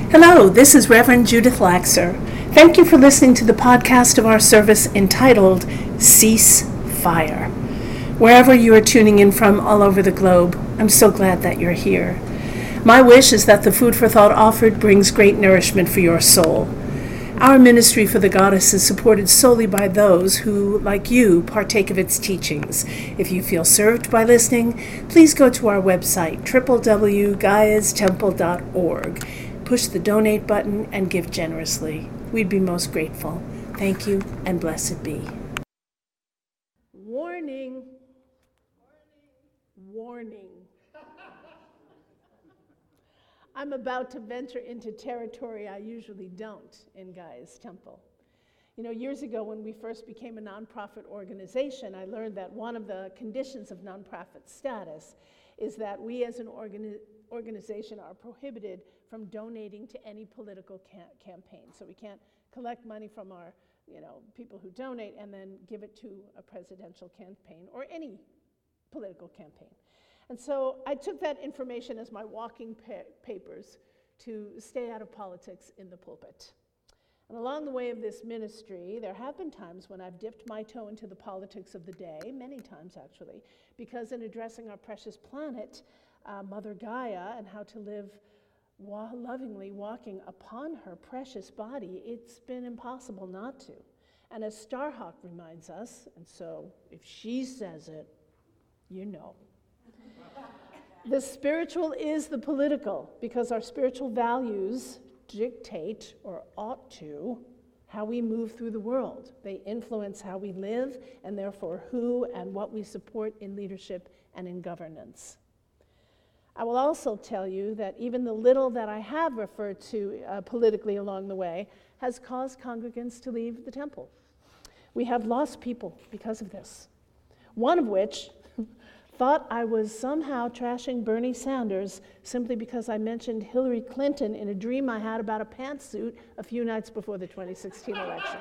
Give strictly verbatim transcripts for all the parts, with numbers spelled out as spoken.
Hello, this is Reverend Judith Laxer. Thank you for listening to the podcast of our service entitled Cease Fire. Wherever you are tuning in from all over the globe, I'm so glad that you're here. My wish is that the food for thought offered brings great nourishment for your soul. Our ministry for the Goddess is supported solely by those who, like you, partake of its teachings. If you feel served by listening, please go to our website, w w w dot gaia's temple dot org. Push the donate button and give generously. We'd be most grateful. Thank you, and blessed be. Warning. Warning. I'm about to venture into territory I usually don't in Gaia's Temple. You know, years ago when we first became a nonprofit organization, I learned that one of the conditions of nonprofit status is that we as an organi- organization are prohibited from donating to any political ca- campaign. So we can't collect money from our, you know, people who donate and then give it to a presidential campaign or any political campaign. And so I took that information as my walking pa- papers to stay out of politics in the pulpit. And along the way of this ministry, there have been times when I've dipped my toe into the politics of the day, many times actually, because in addressing our precious planet, uh, Mother Gaia, and how to live wa- lovingly walking upon her precious body, it's been impossible not to. And as Starhawk reminds us, and so if she says it, you know. The spiritual is the political, because our spiritual values dictate, or ought to, how we move through the world. They influence how we live, and therefore who and what we support in leadership and in governance. I will also tell you that even the little that I have referred to uh, politically along the way has caused congregants to leave the temple. We have lost people because of this. One of which thought I was somehow trashing Bernie Sanders simply because I mentioned Hillary Clinton in a dream I had about a pantsuit a few nights before the twenty sixteen election.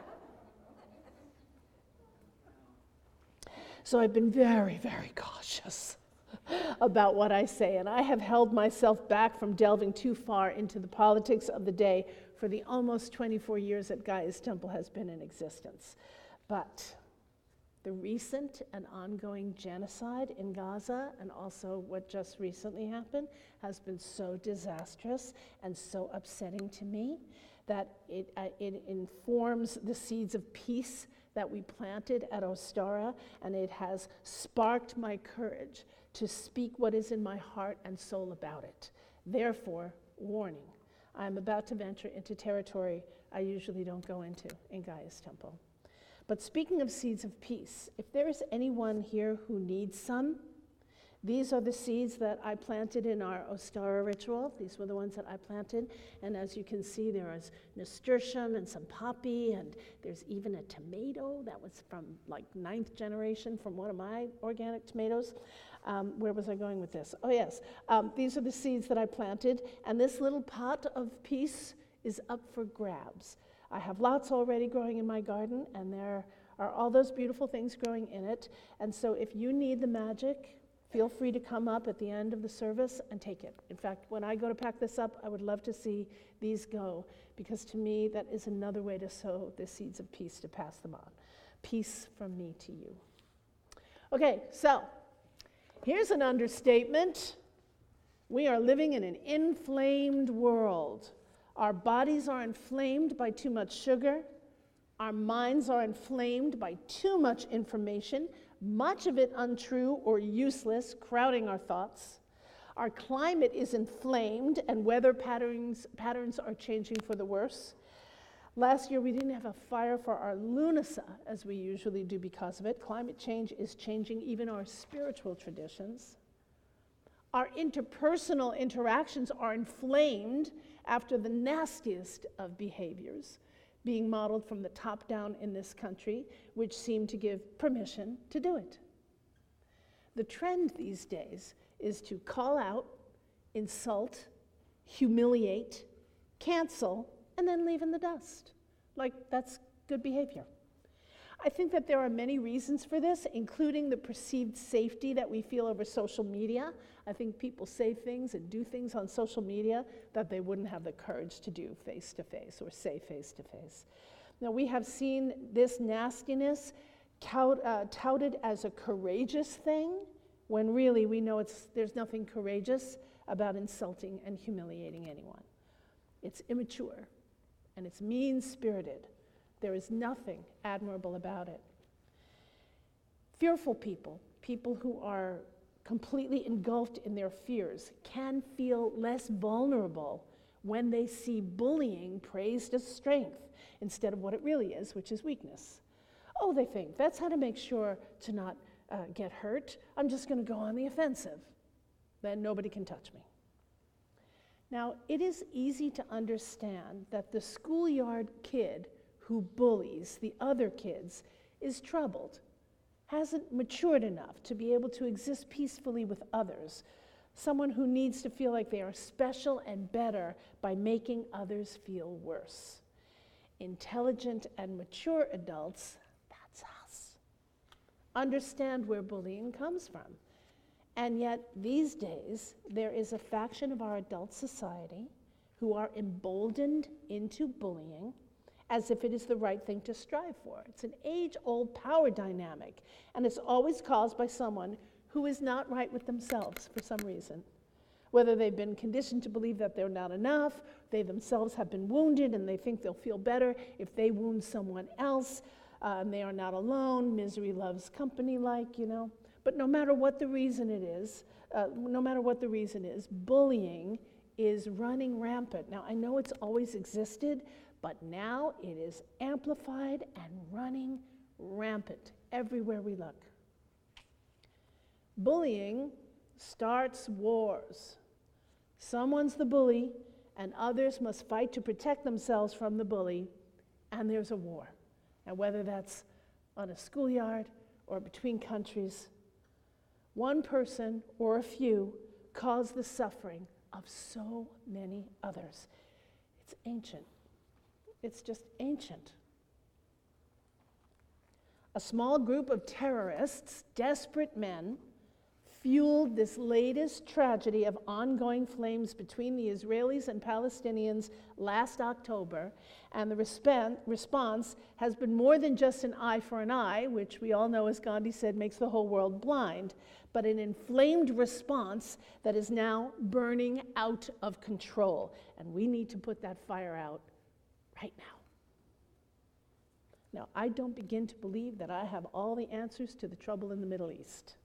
So I've been very, very cautious about what I say, and I have held myself back from delving too far into the politics of the day for the almost twenty-four years that Gaia's Temple has been in existence. But the recent and ongoing genocide in Gaza, and also what just recently happened, has been so disastrous and so upsetting to me that it, uh, it informs the seeds of peace that we planted at Ostara, and it has sparked my courage to speak what is in my heart and soul about it. Therefore, warning, I'm about to venture into territory I usually don't go into in Gaia's Temple. But speaking of seeds of peace, if there is anyone here who needs some, these are the seeds that I planted in our Ostara ritual. These were the ones that I planted. And as you can see, there is nasturtium and some poppy, and there's even a tomato that was from like ninth generation from one of my organic tomatoes. Um, where was I going with this? Oh, yes. Um, these are the seeds that I planted, and this little pot of peace is up for grabs. I have lots already growing in my garden, and there are all those beautiful things growing in it. And so if you need the magic, feel free to come up at the end of the service and take it. In fact, when I go to pack this up, I would love to see these go, because to me, that is another way to sow the seeds of peace, to pass them on. Peace from me to you. Okay, so here's an understatement. We are living in an inflamed world. Our bodies are inflamed by too much sugar. Our minds are inflamed by too much information, much of it untrue or useless, crowding our thoughts. Our climate is inflamed, and weather patterns, patterns are changing for the worse. Last year, we didn't have a fire for our Lunasa, as we usually do because of it. Climate change is changing even our spiritual traditions. Our interpersonal interactions are inflamed after the nastiest of behaviors being modeled from the top down in this country, which seem to give permission to do it. The trend these days is to call out, insult, humiliate, cancel, and then leave in the dust. Like, that's good behavior. I think that there are many reasons for this, including the perceived safety that we feel over social media. I think people say things and do things on social media that they wouldn't have the courage to do face-to-face or say face-to-face. Now, we have seen this nastiness tout, uh, touted as a courageous thing, when really we know it's, there's nothing courageous about insulting and humiliating anyone. It's immature, and it's mean-spirited. There is nothing admirable about it. Fearful people, people who are completely engulfed in their fears, can feel less vulnerable when they see bullying praised as strength instead of what it really is, which is weakness. Oh, they think, that's how to make sure to not uh, get hurt. I'm just going to go on the offensive. Then nobody can touch me. Now, it is easy to understand that the schoolyard kid who bullies the other kids is troubled, hasn't matured enough to be able to exist peacefully with others, someone who needs to feel like they are special and better by making others feel worse. Intelligent and mature adults, that's us, understand where bullying comes from. And yet, these days, there is a faction of our adult society who are emboldened into bullying as if it is the right thing to strive for. It's an age-old power dynamic, and it's always caused by someone who is not right with themselves for some reason. Whether they've been conditioned to believe that they're not enough, they themselves have been wounded and they think they'll feel better if they wound someone else, uh, and they are not alone, misery loves company like, you know. But no matter what the reason it is, uh, no matter what the reason is, bullying is running rampant. Now, I know it's always existed, but now it is amplified and running rampant everywhere we look. Bullying starts wars. Someone's the bully, and others must fight to protect themselves from the bully, and there's a war. And whether that's on a schoolyard or between countries, one person or a few cause the suffering of so many others. It's ancient. It's just ancient. A small group of terrorists, desperate men, fueled this latest tragedy of ongoing flames between the Israelis and Palestinians last October, and the resp- response has been more than just an eye for an eye, which we all know, as Gandhi said, makes the whole world blind, but an inflamed response that is now burning out of control, and we need to put that fire out right now. Now, I don't begin to believe that I have all the answers to the trouble in the Middle East.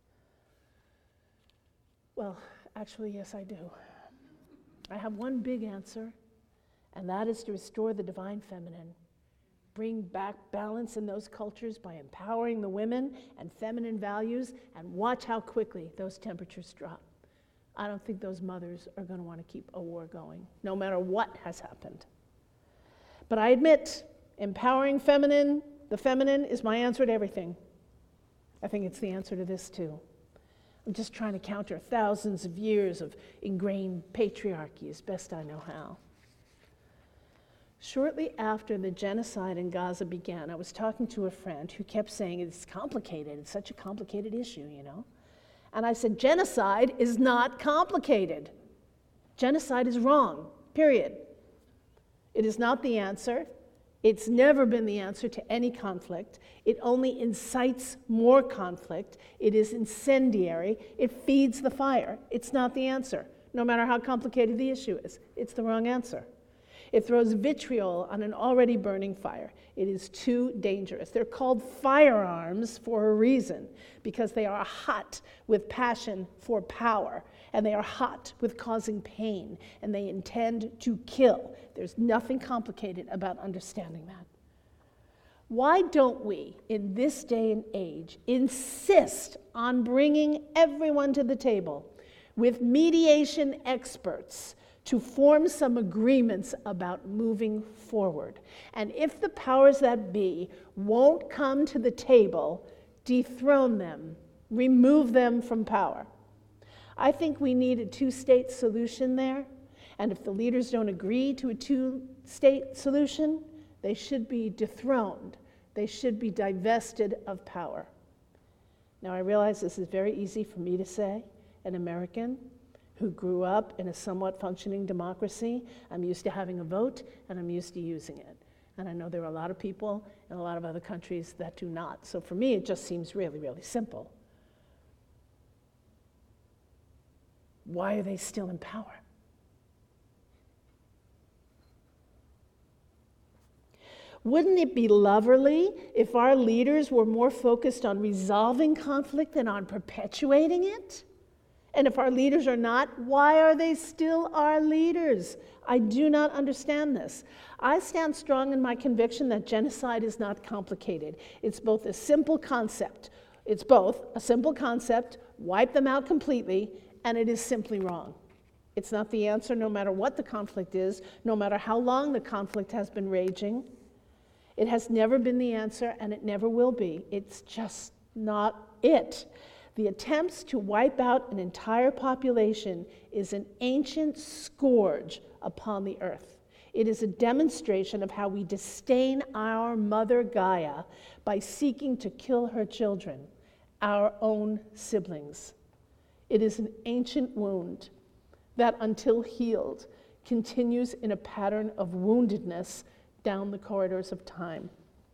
Well, actually, yes, I do. I have one big answer, and that is to restore the divine feminine, bring back balance in those cultures by empowering the women and feminine values, and watch how quickly those temperatures drop. I don't think those mothers are going to want to keep a war going, no matter what has happened. But I admit, empowering feminine, the feminine, is my answer to everything. I think it's the answer to this, too. I'm just trying to counter thousands of years of ingrained patriarchy as best I know how. Shortly after the genocide in Gaza began, I was talking to a friend who kept saying, it's complicated, it's such a complicated issue, you know? And I said, genocide is not complicated. Genocide is wrong, period. It is not the answer. It's never been the answer to any conflict. It only incites more conflict. It is incendiary. It feeds the fire. It's not the answer, no matter how complicated the issue is. It's the wrong answer. It throws vitriol on an already burning fire. It is too dangerous. They're called firearms for a reason, because they are hot with passion for power, and they are hot with causing pain, and they intend to kill. There's nothing complicated about understanding that. Why don't we, in this day and age, insist on bringing everyone to the table with mediation experts to form some agreements about moving forward? And if the powers that be won't come to the table, dethrone them, remove them from power. I think we need a two-state solution there, and if the leaders don't agree to a two-state solution, they should be dethroned. They should be divested of power. Now, I realize this is very easy for me to say, an American who grew up in a somewhat functioning democracy. I'm used to having a vote, and I'm used to using it. And I know there are a lot of people in a lot of other countries that do not. So for me, it just seems really, really simple. Why are they still in power? Wouldn't it be lovely if our leaders were more focused on resolving conflict than on perpetuating it? And if our leaders are not, why are they still our leaders? I do not understand this. I stand strong in my conviction that genocide is not complicated. It's both a simple concept. It's both a simple concept, wipe them out completely, and it is simply wrong. It's not the answer no matter what the conflict is, no matter how long the conflict has been raging. It has never been the answer, and it never will be. It's just not it. The attempts to wipe out an entire population is an ancient scourge upon the earth. It is a demonstration of how we disdain our mother Gaia by seeking to kill her children, our own siblings. It is an ancient wound that, until healed, continues in a pattern of woundedness down the corridors of time.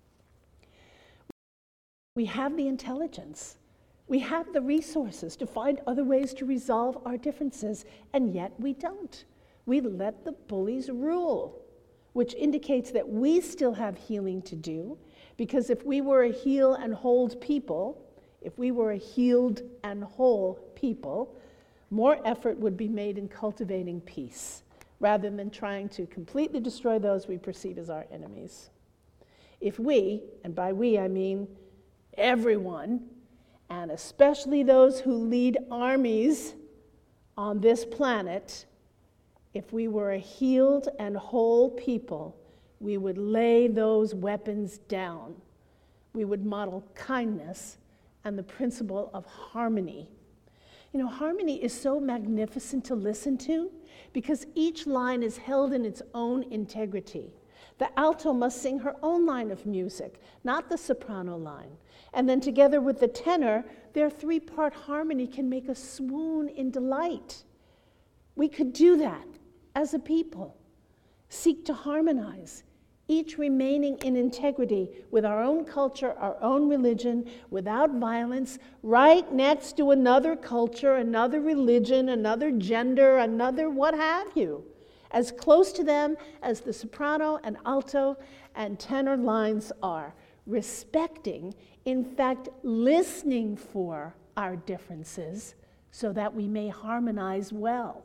We have the intelligence. We have the resources to find other ways to resolve our differences, and yet we don't. We let the bullies rule, which indicates that we still have healing to do, because if we were a heal and hold people, if we were a healed and whole people, more effort would be made in cultivating peace, rather than trying to completely destroy those we perceive as our enemies. If we, and by we I mean everyone, and especially those who lead armies on this planet, if we were a healed and whole people, we would lay those weapons down. We would model kindness and the principle of harmony. You know, harmony is so magnificent to listen to because each line is held in its own integrity. The alto must sing her own line of music, not the soprano line. And then together with the tenor, their three-part harmony can make us swoon in delight. We could do that as a people. Seek to harmonize, each remaining in integrity with our own culture, our own religion, without violence, right next to another culture, another religion, another gender, another what have you, as close to them as the soprano and alto and tenor lines are, respecting, in fact, listening for our differences so that we may harmonize well.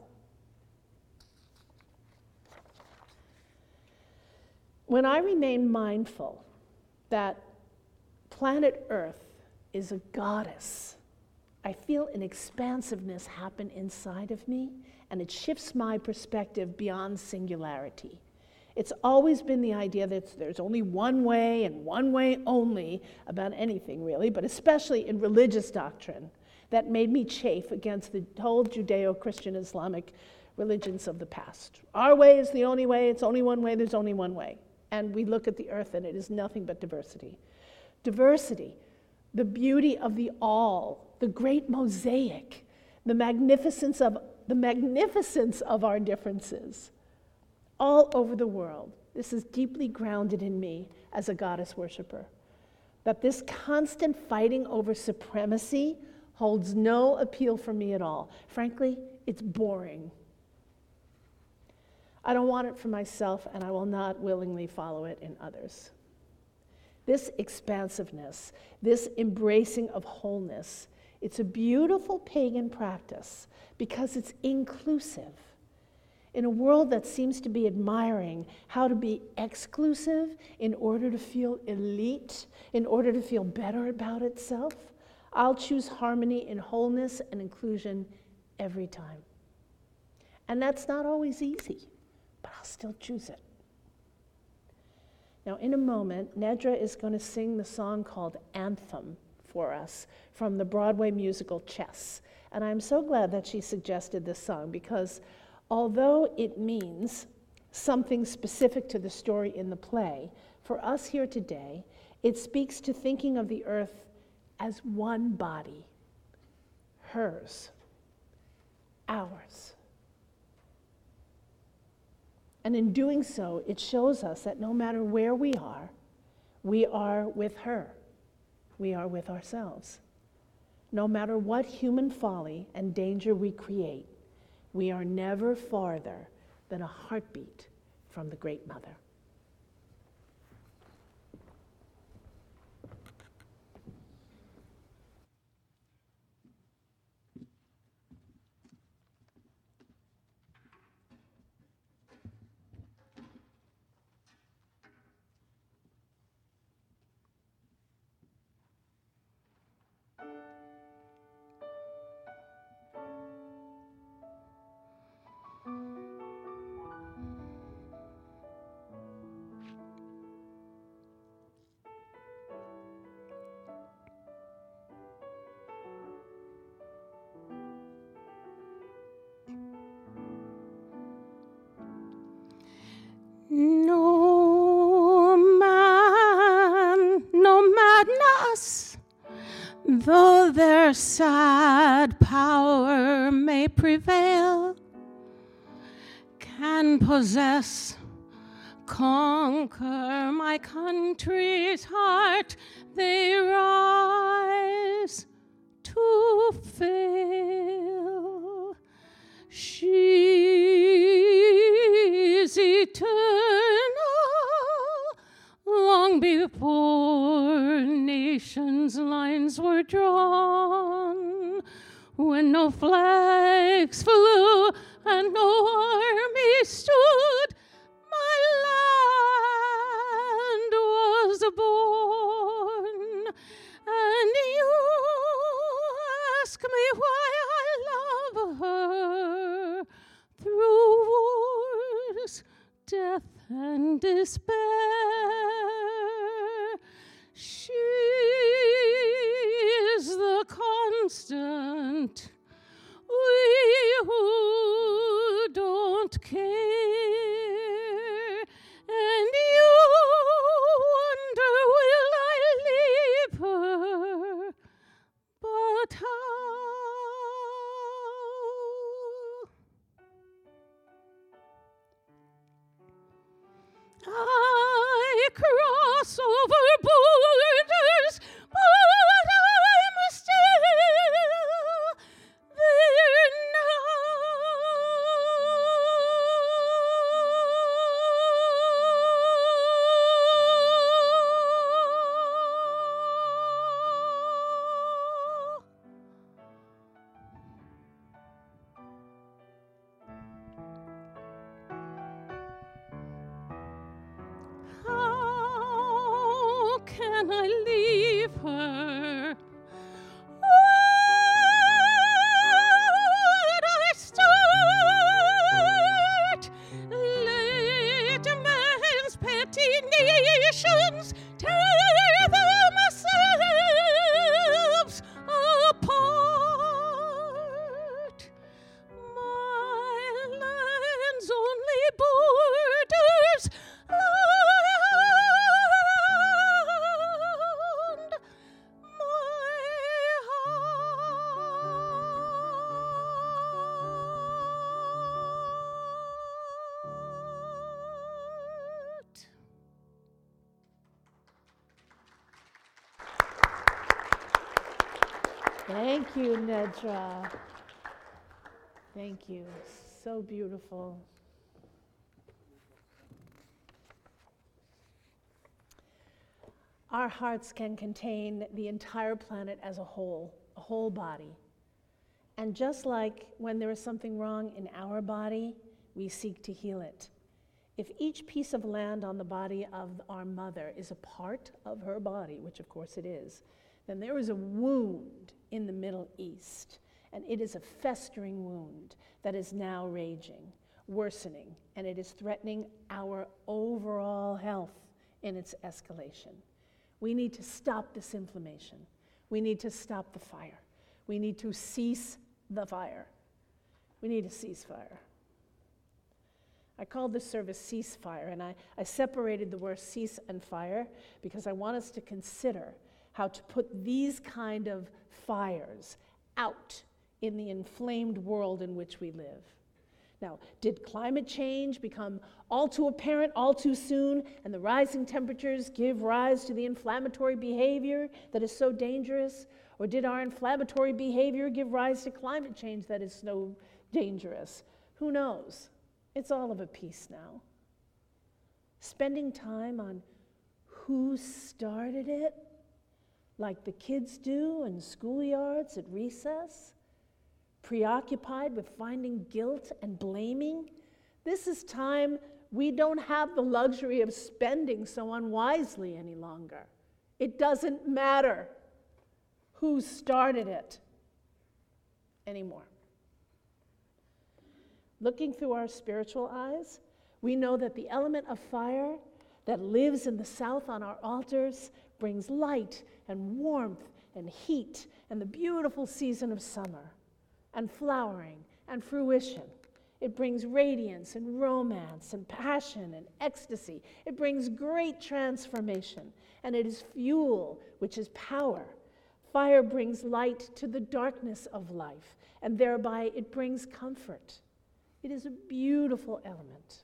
When I remain mindful that planet Earth is a goddess, I feel an expansiveness happen inside of me, and it shifts my perspective beyond singularity. It's always been the idea that there's only one way and one way only about anything, really, but especially in religious doctrine, that made me chafe against the whole Judeo-Christian Islamic religions of the past. Our way is the only way, it's only one way, there's only one way. And we look at the earth and it is nothing but diversity. Diversity, the beauty of the all, the great mosaic, the magnificence of the magnificence of our differences all over the world. This is deeply grounded in me as a goddess worshiper. That this constant fighting over supremacy holds no appeal for me at all. Frankly, it's boring. I don't want it for myself, and I will not willingly follow it in others. This expansiveness, this embracing of wholeness, it's a beautiful pagan practice because it's inclusive. In a world that seems to be admiring how to be exclusive in order to feel elite, in order to feel better about itself, I'll choose harmony in wholeness and inclusion every time. And that's not always easy, but I'll still choose it. Now, in a moment, Nedra is going to sing the song called Anthem for us from the Broadway musical Chess. And I'm so glad that she suggested this song because although it means something specific to the story in the play, for us here today, It speaks to thinking of the earth as one body, hers, ours. And in doing so, it shows us that no matter where we are, we are with her. We are with ourselves. No matter what human folly and danger we create, we are never farther than a heartbeat from the Great Mother. No man, no madness, though their sad power may prevail, can possess, conquer my country's heart. They rise to fail. She's eternal, long before nations' lines were drawn, when no flags flew and no army stood, my land was born. And you ask me why I love her through wars, death, and despair. She is the constant. We who don't care, and you wonder, will I leave her? But how? I cross over borders, but I'm still there How can I leave her? Would I start? Let man's petty nations tear themselves apart. My land's only borders lie around my heart. Thank you, Nedra. Thank you. So beautiful. Our hearts can contain the entire planet as a whole, a whole body. And just like when there is something wrong in our body, we seek to heal it. If each piece of land on the body of our mother is a part of her body, which of course it is, then there is a wound in the Middle East, and it is a festering wound that is now raging, worsening, and it is threatening our overall health in its escalation. We need to stop this inflammation. We need to stop the fire. We need to cease the fire. We need a ceasefire. I called this service Ceasefire, and I, I separated the word cease and fire because I want us to consider how to put these kind of fires out in the inflamed world in which we live. Now, did climate change become all too apparent all too soon, and the rising temperatures give rise to the inflammatory behavior that is so dangerous? Or did our inflammatory behavior give rise to climate change that is so dangerous? Who knows? It's all of a piece now. Spending time on who started it, like the kids do in schoolyards at recess, preoccupied with finding guilt and blaming. This is time we don't have the luxury of spending so unwisely any longer. It doesn't matter who started it anymore. Looking through our spiritual eyes, we know that the element of fire that lives in the south on our altars brings light and warmth and heat and the beautiful season of summer and flowering and fruition. It brings radiance and romance and passion and ecstasy. It brings great transformation, and it is fuel, which is power. Fire brings light to the darkness of life, and thereby it brings comfort. It is a beautiful element.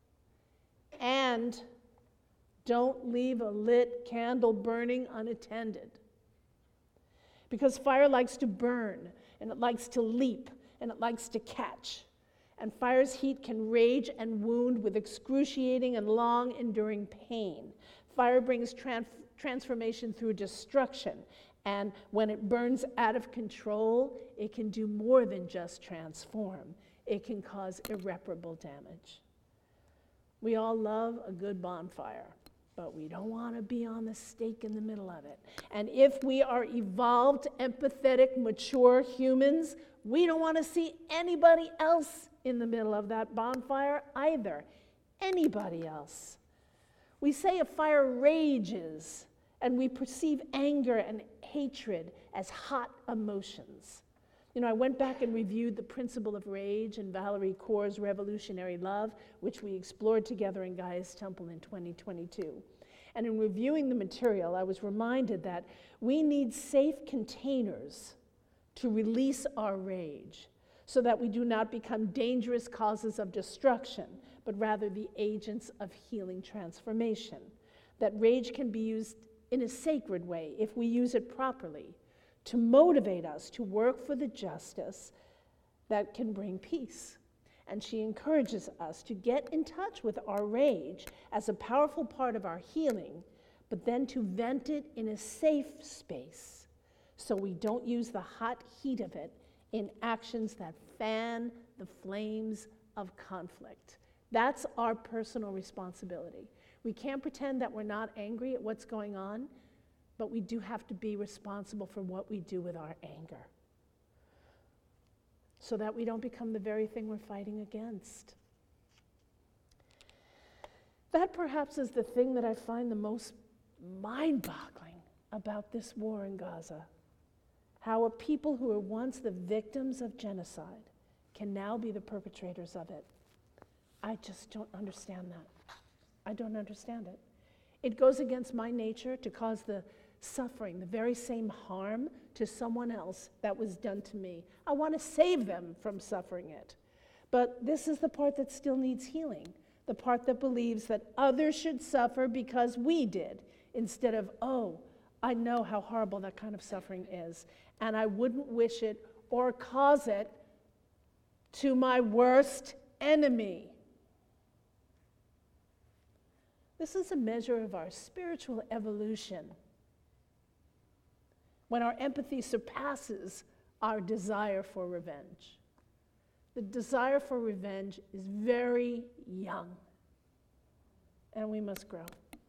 And don't leave a lit candle burning unattended. Because fire likes to burn, and it likes to leap, and it likes to catch. And fire's heat can rage and wound with excruciating and long-enduring pain. Fire brings tran- transformation through destruction. And when it burns out of control, it can do more than just transform. It can cause irreparable damage. We all love a good bonfire, but we don't want to be on the stake in the middle of it. And if we are evolved, empathetic, mature humans, we don't want to see anybody else in the middle of that bonfire either. Anybody else. We say a fire rages, and we perceive anger and hatred as hot emotions. You know, I went back and reviewed the principle of rage in Valerie Kaur's Revolutionary Love, which we explored together in Gaia's Temple in twenty twenty-two. And in reviewing the material, I was reminded that we need safe containers to release our rage so that we do not become dangerous causes of destruction, but rather the agents of healing transformation. That rage can be used in a sacred way if we use it properly, to motivate us to work for the justice that can bring peace. And she encourages us to get in touch with our rage as a powerful part of our healing, but then to vent it in a safe space so we don't use the hot heat of it in actions that fan the flames of conflict. That's our personal responsibility. We can't pretend that we're not angry at what's going on, but we do have to be responsible for what we do with our anger so that we don't become the very thing we're fighting against. That perhaps is the thing that I find the most mind-boggling about this war in Gaza. How a people who were once the victims of genocide can now be the perpetrators of it. I just don't understand that. I don't understand it. It goes against my nature to cause the suffering, the very same harm to someone else that was done to me. I want to save them from suffering it. But this is the part that still needs healing, the part that believes that others should suffer because we did, instead of, oh, I know how horrible that kind of suffering is, and I wouldn't wish it or cause it to my worst enemy. This is a measure of our spiritual evolution, when our empathy surpasses our desire for revenge. The desire for revenge is very young, and we must grow.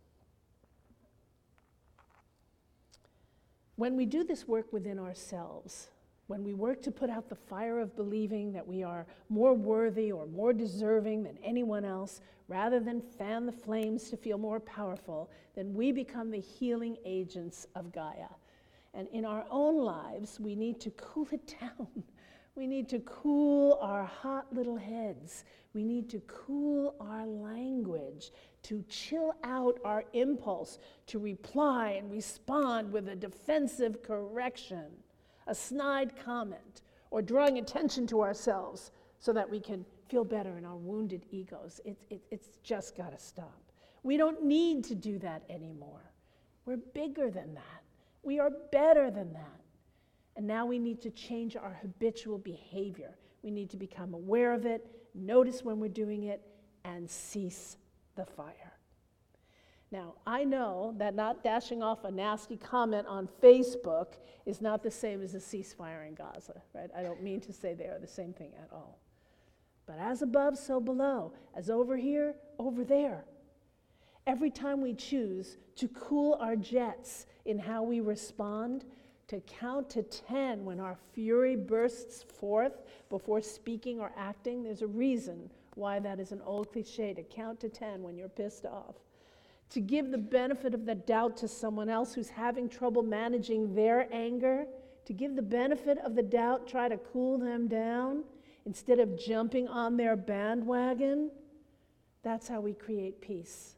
When we do this work within ourselves, when we work to put out the fire of believing that we are more worthy or more deserving than anyone else, rather than fan the flames to feel more powerful, then we become the healing agents of Gaia. And in our own lives, we need to cool it down. We need to cool our hot little heads. We need to cool our language, to chill out our impulse to reply and respond with a defensive correction, a snide comment, or drawing attention to ourselves so that we can feel better in our wounded egos. It, it, it's just got to stop. We don't need to do that anymore. We're bigger than that. We are better than that. And now we need to change our habitual behavior. We need to become aware of it, notice when we're doing it, and cease the fire. Now, I know that not dashing off a nasty comment on Facebook is not the same as a ceasefire in Gaza, right? I don't mean to say they are the same thing at all. But as above, so below. As over here, over there. Every time we choose to cool our jets in how we respond, to count to ten when our fury bursts forth before speaking or acting, there's a reason why that is an old cliche, to count to ten when you're pissed off. To give the benefit of the doubt to someone else who's having trouble managing their anger, to give the benefit of the doubt, try to cool them down instead of jumping on their bandwagon. That's how we create peace.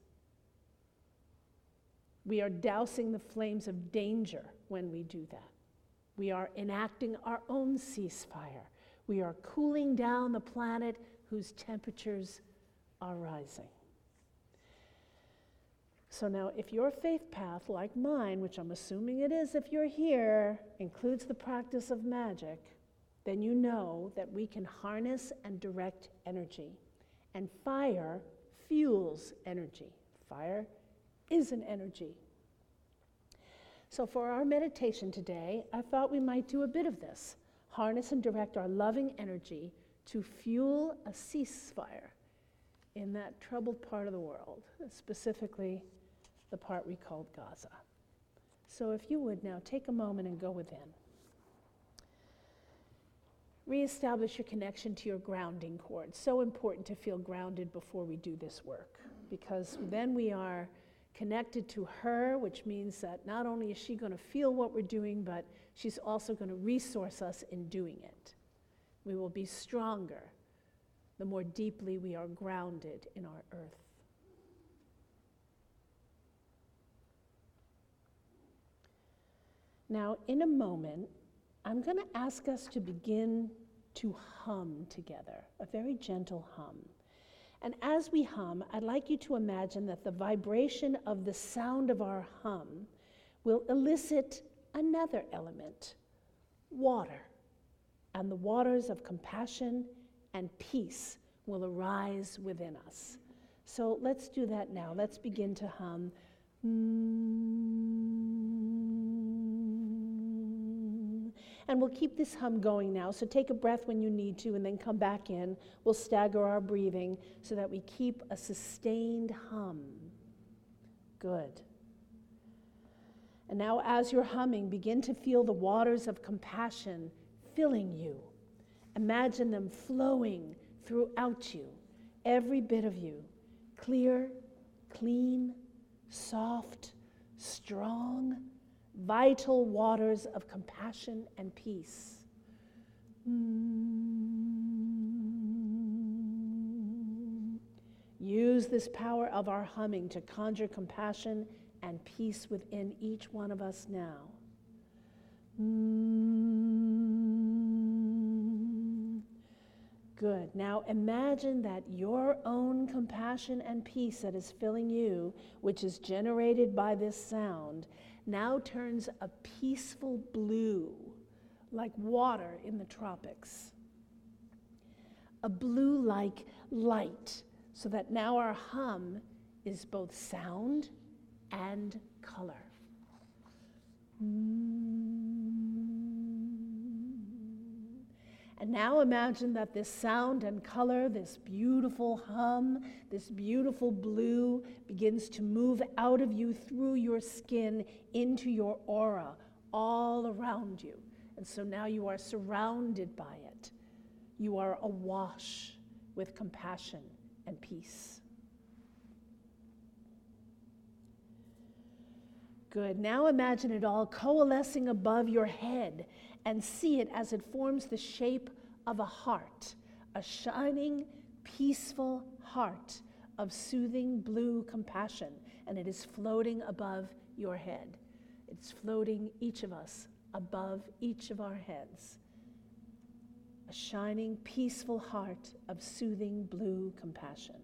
We are dousing the flames of danger when we do that. We are enacting our own ceasefire. We are cooling down the planet whose temperatures are rising. So now, if your faith path, like mine, which I'm assuming it is if you're here, includes the practice of magic, then you know that we can harness and direct energy. And fire fuels energy. Fire is an energy. So for our meditation today, I thought we might do a bit of this. Harness and direct our loving energy to fuel a ceasefire in that troubled part of the world, specifically the part we called Gaza. So if you would now take a moment and go within. Reestablish your connection to your grounding cord. So important to feel grounded before we do this work, because then we are connected to her, which means that not only is she going to feel what we're doing, but she's also going to resource us in doing it. We will be stronger the more deeply we are grounded in our earth. Now, in a moment, I'm going to ask us to begin to hum together, a very gentle hum. And as we hum, I'd like you to imagine that the vibration of the sound of our hum will elicit another element, water. And the waters of compassion and peace will arise within us. So let's do that now. Let's begin to hum. And we'll keep this hum going now. So take a breath when you need to and then come back in. We'll stagger our breathing so that we keep a sustained hum. Good. And now as you're humming, begin to feel the waters of compassion filling you. Imagine them flowing throughout you, every bit of you. Clear, clean, soft, strong, vital waters of compassion and peace. Mm. Use this power of our humming to conjure compassion and peace within each one of us now. Mm. Good. Now imagine that your own compassion and peace that is filling you, which is generated by this sound, now turns a peaceful blue, like water in the tropics. A blue like light, so that now our hum is both sound and color. And now imagine that this sound and color, this beautiful hum, this beautiful blue begins to move out of you through your skin into your aura, all around you. And so now you are surrounded by it. You are awash with compassion and peace. Good. Now imagine it all coalescing above your head and see it as it forms the shape of a heart, a shining, peaceful heart of soothing blue compassion, and it is floating above your head. It's floating each of us above each of our heads. A shining, peaceful heart of soothing blue compassion.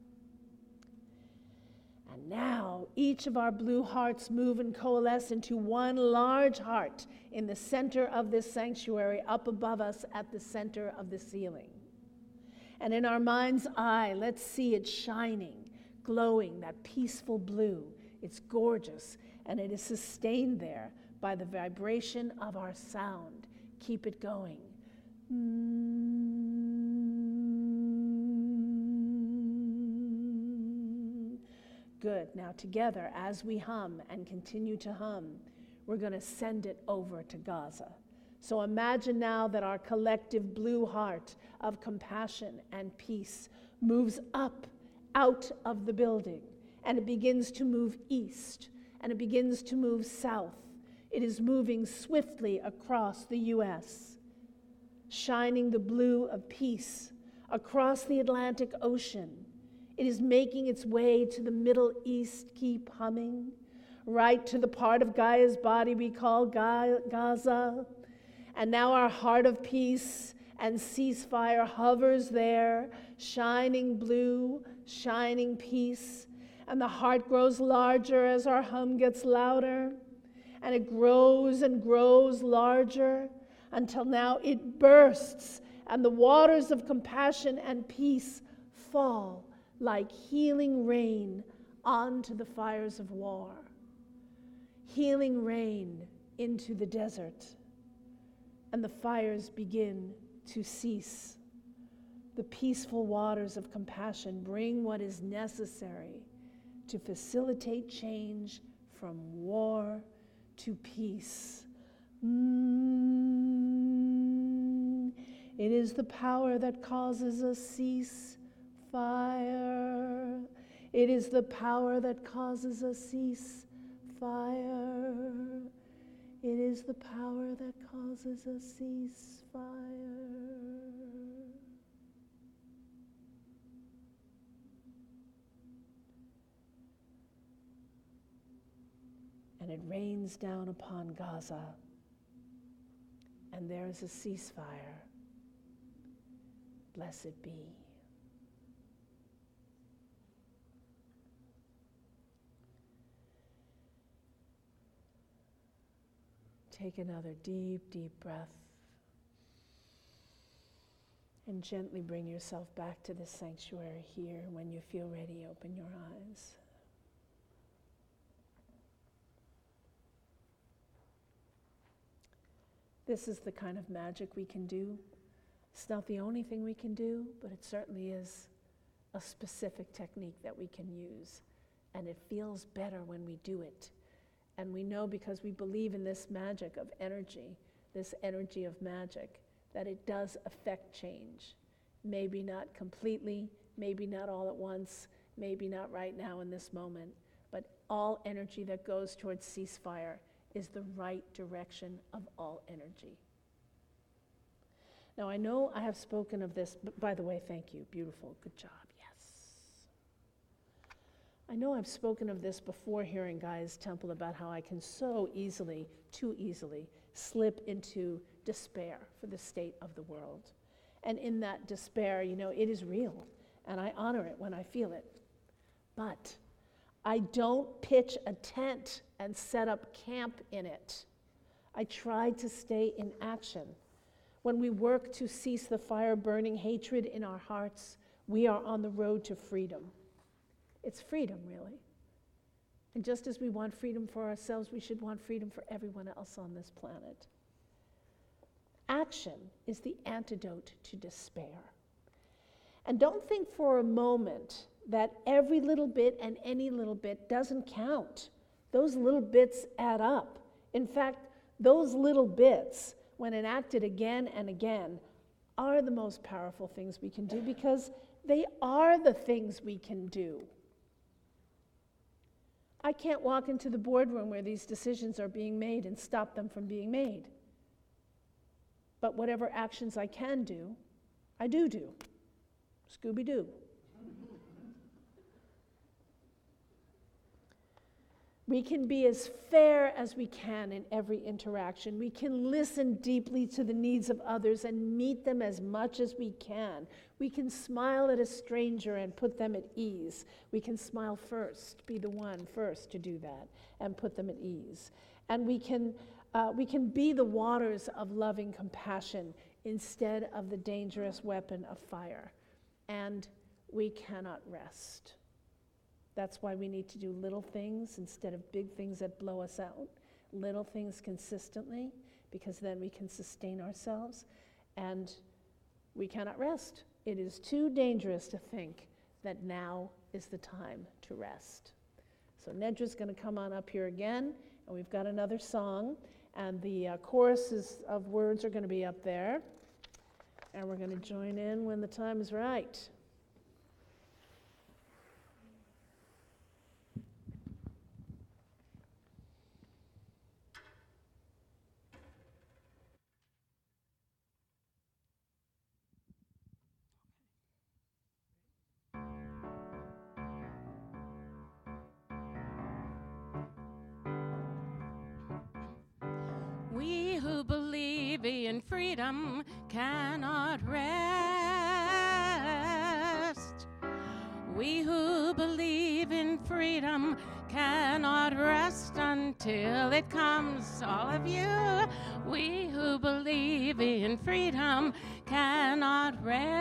And now each of our blue hearts move and coalesce into one large heart in the center of this sanctuary, up above us at the center of the ceiling. And in our mind's eye, let's see it shining, glowing, that peaceful blue. It's gorgeous, and it is sustained there by the vibration of our sound. Keep it going. Good. Now together, as we hum and continue to hum, we're going to send it over to Gaza. So imagine now that our collective blue heart of compassion and peace moves up, out of the building, and it begins to move east, and it begins to move south. It is moving swiftly across the U S, shining the blue of peace across the Atlantic Ocean. It is making its way to the Middle East, keep humming, right to the part of Gaia's body we call Ga- Gaza. And now our heart of peace and ceasefire hovers there, shining blue, shining peace. And the heart grows larger as our hum gets louder. And it grows and grows larger until now it bursts, and the waters of compassion and peace fall like healing rain onto the fires of war. Healing rain into the desert. And the fires begin to cease. The peaceful waters of compassion bring what is necessary to facilitate change from war to peace. Mm. It is the power that causes a cease fire. It is the power that causes a cease fire. It is the power that causes a ceasefire. And it rains down upon Gaza, and there is a ceasefire. Blessed be. Take another deep, deep breath and gently bring yourself back to the sanctuary here. When you feel ready, open your eyes. This is the kind of magic we can do. It's not the only thing we can do, but it certainly is a specific technique that we can use. And it feels better when we do it. And we know, because we believe in this magic of energy, this energy of magic, that it does affect change. Maybe not completely, maybe not all at once, maybe not right now in this moment, but all energy that goes towards ceasefire is the right direction of all energy. Now, I know I have spoken of this, but by the way, thank you, beautiful, good job, yes. I know I've spoken of this before here in Gaia's Temple about how I can so easily, too easily, slip into despair for the state of the world. And in that despair, you know, it is real, and I honor it when I feel it. But I don't pitch a tent and set up camp in it. I try to stay in action. When we work to cease the fire-burning hatred in our hearts, we are on the road to freedom. It's freedom, really. And just as we want freedom for ourselves, we should want freedom for everyone else on this planet. Action is the antidote to despair. And don't think for a moment that every little bit and any little bit doesn't count. Those little bits add up. In fact, those little bits, when enacted again and again, are the most powerful things we can do, because they are the things we can do. I can't walk into the boardroom where these decisions are being made and stop them from being made. But whatever actions I can do, I do do. Scooby-Doo. We can be as fair as we can in every interaction. We can listen deeply to the needs of others and meet them as much as we can. We can smile at a stranger and put them at ease. We can smile first, be the one first to do that and put them at ease. And we can, uh, we can be the waters of loving compassion instead of the dangerous weapon of fire. And we cannot rest. That's why we need to do little things instead of big things that blow us out. Little things consistently, because then we can sustain ourselves, and we cannot rest. It is too dangerous to think that now is the time to rest. So Nedra's going to come on up here again, and we've got another song, and the uh, choruses of words are going to be up there, and we're going to join in when the time is right. We who believe in freedom cannot rest. We who believe in freedom cannot rest until it comes. All of you, we who believe in freedom cannot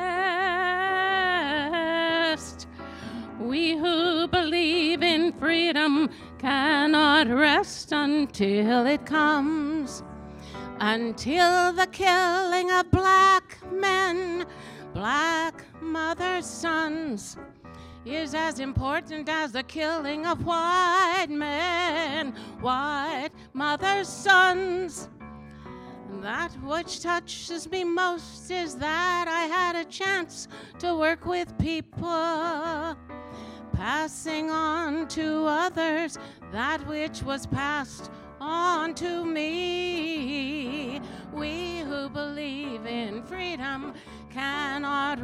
rest. We who believe in freedom cannot rest until it comes. Until the killing of black men, black mothers' sons, is as important as the killing of white men, white mothers' sons. That which touches me most is that I had a chance to work with people, passing on to others that which was passed on to me. We who believe in freedom cannot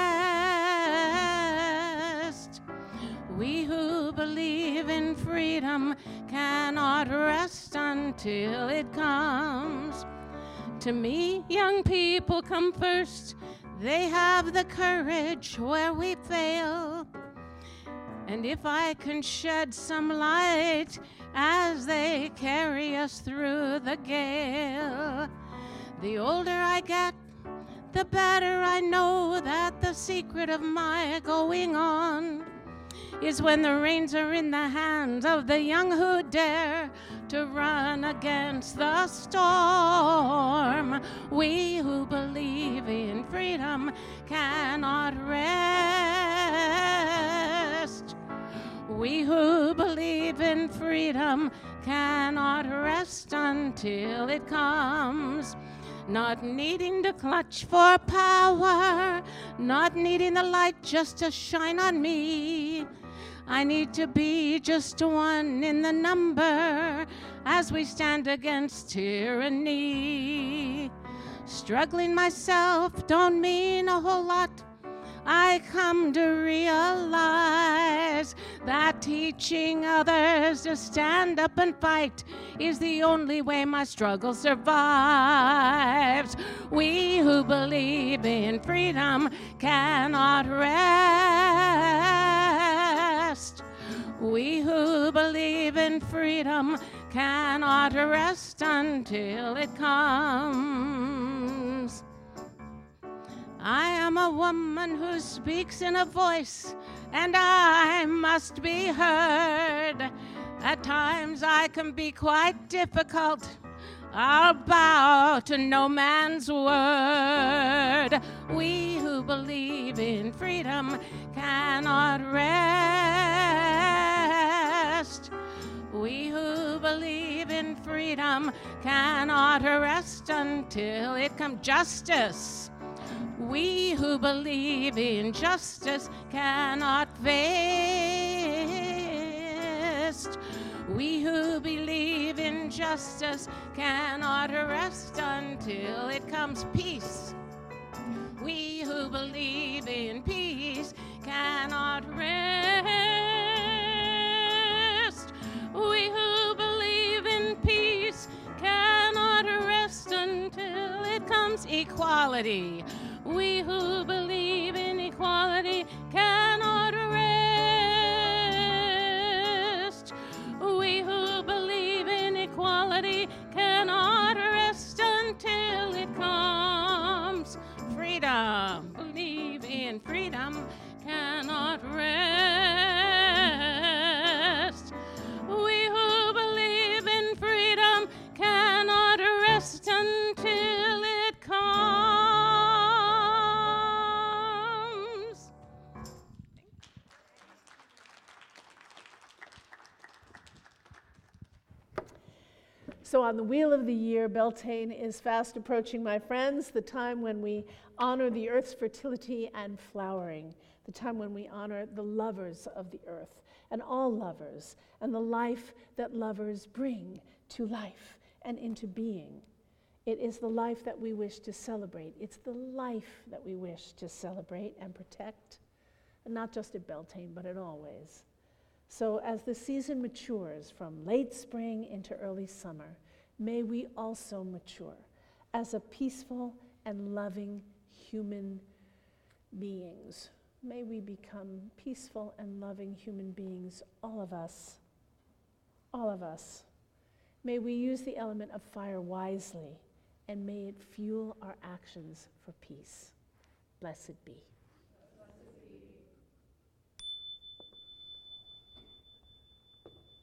rest. We who believe in freedom cannot rest until it comes. To me, young people come first. They have the courage where we fail. And if I can shed some light as they carry us through the gale, the older I get, the better I know that the secret of my going on is when the reins are in the hands of the young who dare to run against the storm. We who believe in freedom cannot rest. We who believe in freedom cannot rest until it comes. Not needing to clutch for power, not needing the light just to shine on me. I need to be just one in the number as we stand against tyranny. Struggling myself don't mean a whole lot. I come to realize that teaching others to stand up and fight is the only way my struggle survives. We who believe in freedom cannot rest. We who believe in freedom cannot rest until it comes. I am a woman who speaks in a voice, and I must be heard. At times I can be quite difficult. I'll bow to no man's word. We who believe in freedom cannot rest. We who believe in freedom cannot rest until it comes. Justice. We who believe in justice cannot rest. We who believe in injustice cannot rest until it comes. Peace. We who believe in peace cannot rest. We who believe in peace cannot rest until it comes. Equality. We who believe in equality cannot rest. We who believe in equality cannot rest until it comes. Freedom. Believe in freedom cannot rest. We who believe in freedom cannot rest until it comes. So on the wheel of the year, Beltane is fast approaching, my friends, the time when we honor the earth's fertility and flowering, the time when we honor the lovers of the earth and all lovers and the life that lovers bring to life and into being. It is the life that we wish to celebrate. It's the life that we wish to celebrate and protect, and not just at Beltane, but at Always. So as the season matures from late spring into early summer, may we also mature as a peaceful and loving human beings. May we become peaceful and loving human beings, all of us, all of us. May we use the element of fire wisely, and may it fuel our actions for peace. Blessed be.